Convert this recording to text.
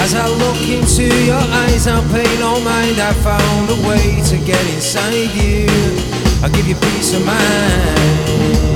As I look into your eyes, I'll pay no mind. I found a way to get inside you. I'll give you peace of mind.